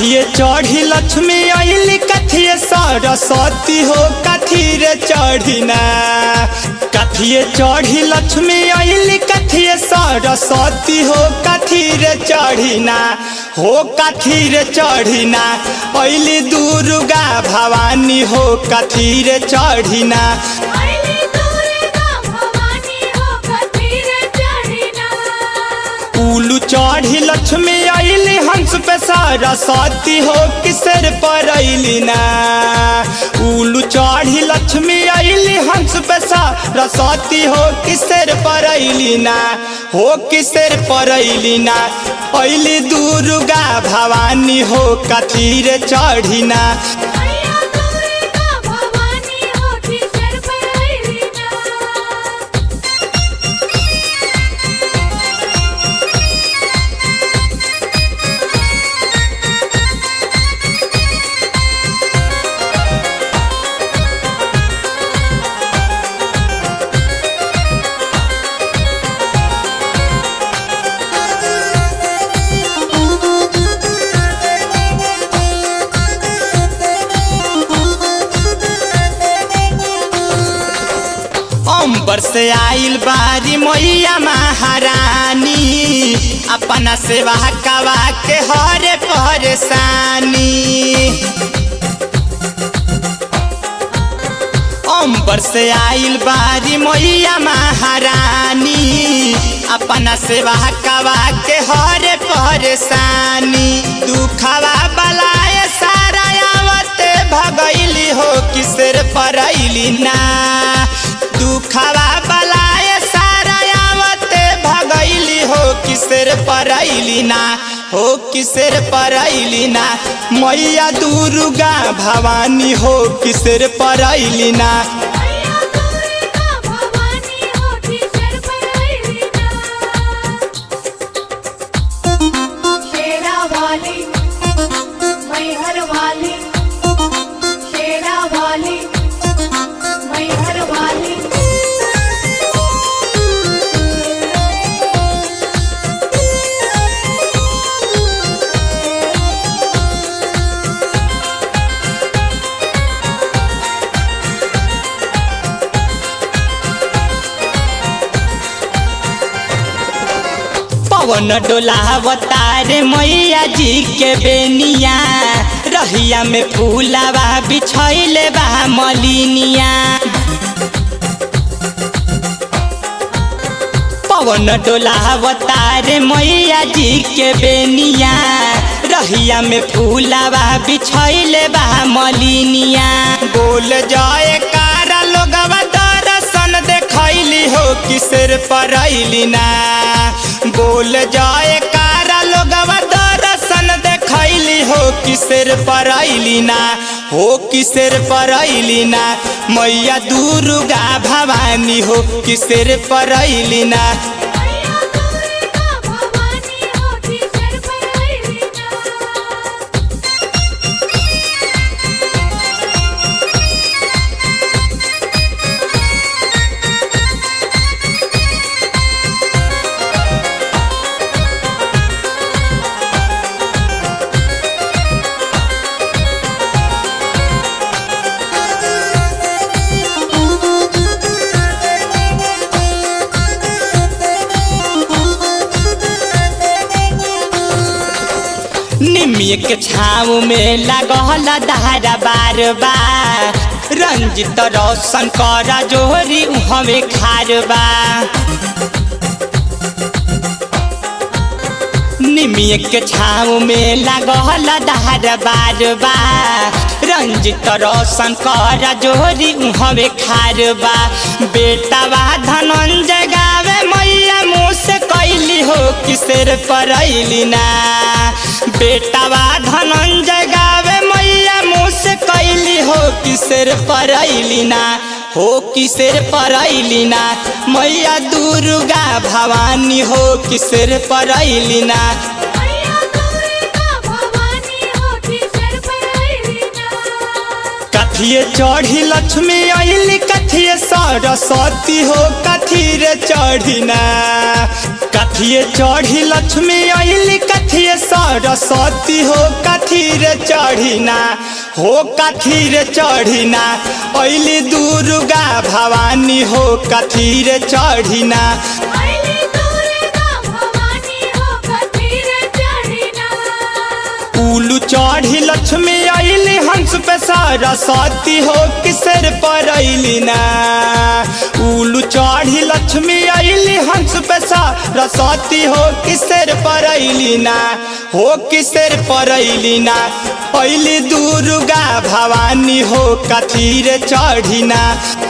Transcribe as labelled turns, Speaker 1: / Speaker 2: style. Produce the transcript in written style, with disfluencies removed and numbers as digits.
Speaker 1: कथिए चढ़ी लक्ष्मी अइली कथिए सरस्वती हो कथी रे चढ़िना। कथिए चढ़ी लक्ष्मी अइली कथिए सरस्वती हो कथी रे चढ़िना। हो कथी रे चढ़िना अइली दुर्गा भवानी हो कथी रे चढ़िना। उलू चढ़ी लक्ष्मी अइली हंस पे सरस्वती हो किसर पर अइली ना। उलू चढ़ी लक्ष्मी अइली हंस पे सरस्वती हो किसर पर अइली ना। हो किसर पर अइली ना अइली दुर्गा भवानी हो कथी रे चढ़िना। अंबर से आइल बारी मैया महारानी अपना सेवा कवा के हरे परेशानी। अंबर से आइल बारी मैया महारानी अपना सेवा कवा के हरे परेशानी। दुखवा बलाए सारा आवते भगैली हो किसर पर अइली ना। दुखवा बलाए सारा आवते भगैली हो किसर पर अइली ना। हो किसर पर अइली ना मैया दुर्गा भवानी हो किसर पर अइली ना। पवन डोलावतार मैया जी के बेनिया रहिया में फूलावा बिछैले बा मलिनिया। पवन डोलावतार मैया जी के बेनिया रहिया में फूलावा बिछैले बा मलिनिया। बोल जाए कारा लोगवा दर्शन देखैली हो किसर पर अइली ना। बोल जाए कारा लोगवा दर्शन देखैली हो किसर पर अइली ना। हो किसर पर अइली ना मैया दुर्गा भवानी हो किसर पर अइली ना। निमिया के छाव में लागल धारा बार बार रंजित रोशन कर जोहरी हमें खारबा। निमिया के छाव में लागल धारा बार बार रंजित रोशन कर जोहरी हमें खारबा। बेटावा धनंजय गावे मैया मुँह से कैली हो किसर पर अइली ना। बेटावा धनंजय गावे मैया मुँह से कैली हो किसर पर अइली ना। हो किसर पर अइली ना मैया दुर्गा भवानी हो किसर पर अइली ना। कथिए चढ़ी लक्ष्मी अइली कथिए सरस्वती हो कथी रे चढ़िना। कथिए चढ़ी लक्ष्मी अइली कथिए सरस्वती हो कथी रे चढ़िना हो कथी रे चढ़िना अइली दुर्गा भवानी हो कथी रे चढ़िना उलू चढ़ी लक्ष्मी अइली हंस पे सरस्वती हो किसर पर अइली ना उलू चढ़ी लक्ष्मी अइली हंस पे सरस्वती हो किसर पर अइली ना हो किसर पर अइली ना अइली दुर्गा भवानी हो कथी रे चढ़िना।